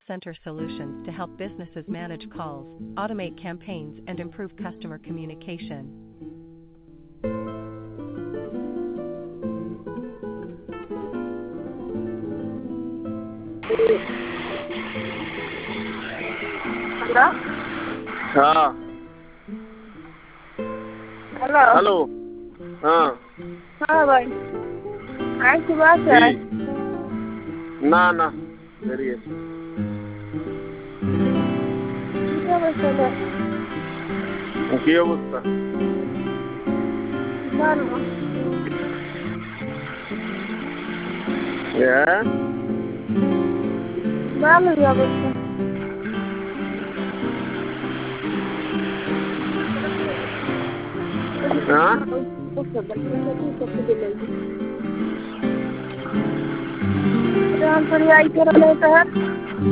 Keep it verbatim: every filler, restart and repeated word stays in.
center solutions to help businesses manage calls, automate campaigns, and improve customer communication. Hello हाँ hello hello हाँ हाँ भाई आपकी बात है जी ना ना मेरी है क्या बच्चा है কি অবস্থা ভালো হ্যাঁ ভালোই অবস্থা হ্যাঁ रामपुरी आई कर लेता है